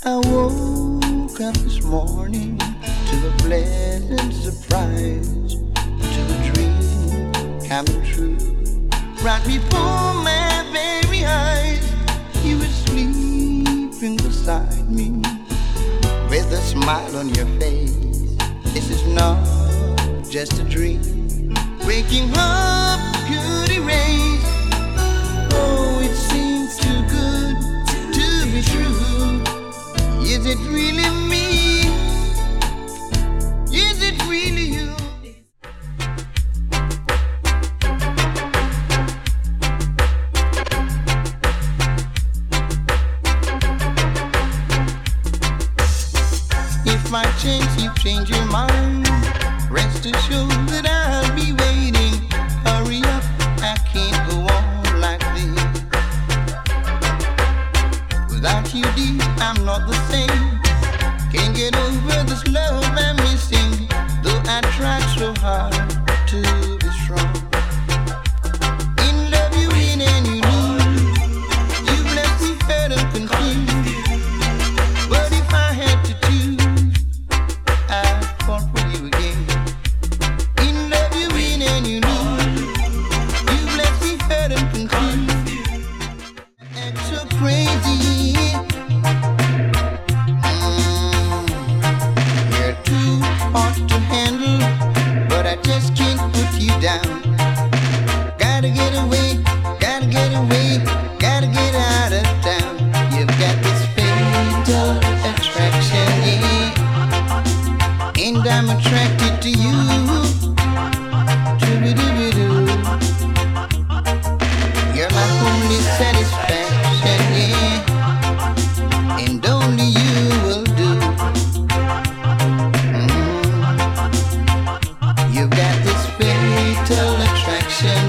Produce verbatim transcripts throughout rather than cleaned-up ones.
I woke up this morning to a pleasant surprise, to a dream coming true. Right before my very eyes, you were sleeping beside me, with a smile on your face. This is not just a dream, waking up could erase. Oh, it seems too good to be true. Is it really me? Is it really you? If I change, you change your mind, rest assured that I'll be waiting. Hurry up, I can't go on like this. Without you, dear, I'm not the same. Can't get over this love I'm missing, though I tried so hard to be strong. In love you win and you lose. You've left me hurt and confused. But if I had to choose, I'd fall for you again. In love you win and you lose. You've left me hurt and confused. Act so crazy. Just can't put you down. Gotta get away, gotta get away, gotta get out of town. You've got this fatal attraction, yeah, and I'm attracted to you. Doo-doo-doo-doo. You're my only satisfaction, yeah, and only you will do. You've got this fatal attraction,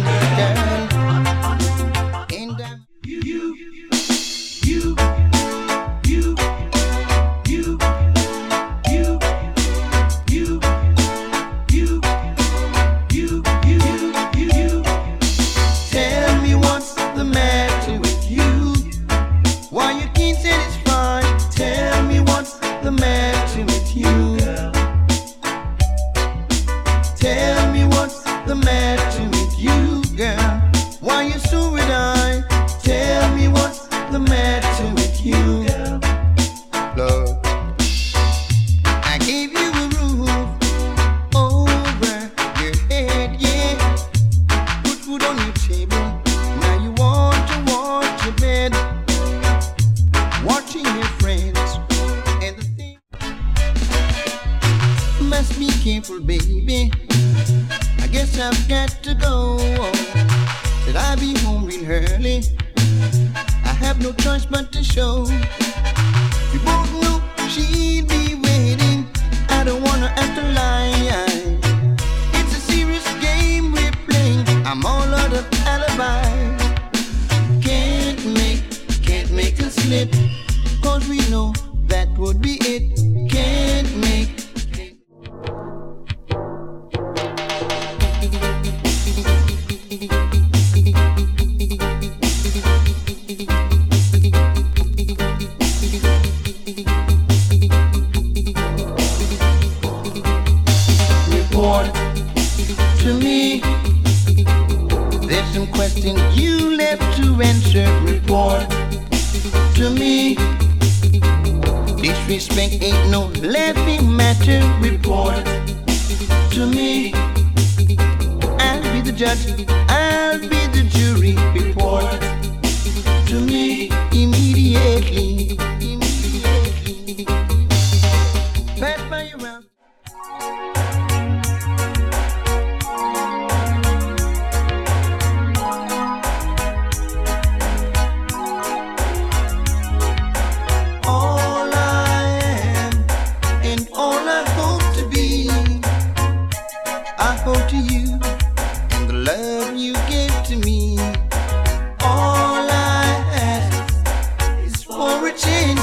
girl, and I'm you, you, you, you, you, you, you, you, you, you, you. Tell me what's the matter with you? Why you can't satisfy? Tell me what's the matter with you? Tell me what's the matter with you, girl? Why you so red eye? Tell me what's the matter with you, girl? Lord, I gave you a roof over your head, yeah. Put food on your table. Now you want to watch your bed, watching your friends and the thing. Must be careful, baby. I guess I've got to go. Said I'll be home real early. I have no choice but to show. We both know she'll be waiting. I don't wanna have to lie. It's a serious game we're playing. I'm all out of alibi. Can't make, can't make a slip, cause we know that would be it. Can't make. Report to me. There's some questions you left to answer. Report to me. Disrespect ain't no laughing matter. Report to me. I'll be the judge, I'll be the jury. Report to me immediately. Immediately. Pass by around. All I am and all I hope to be, I hope to you and the love you gave to me. All I ask is for a change.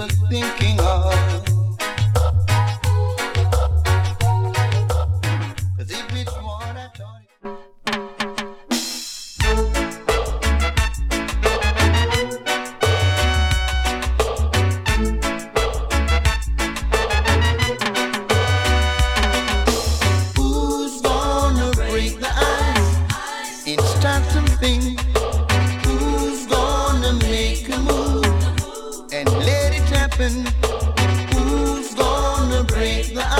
were thinking of. Cause if it's what I thought it who's gonna break the ice and start something? Who's gonna make a move and let it happen? Who's gonna break the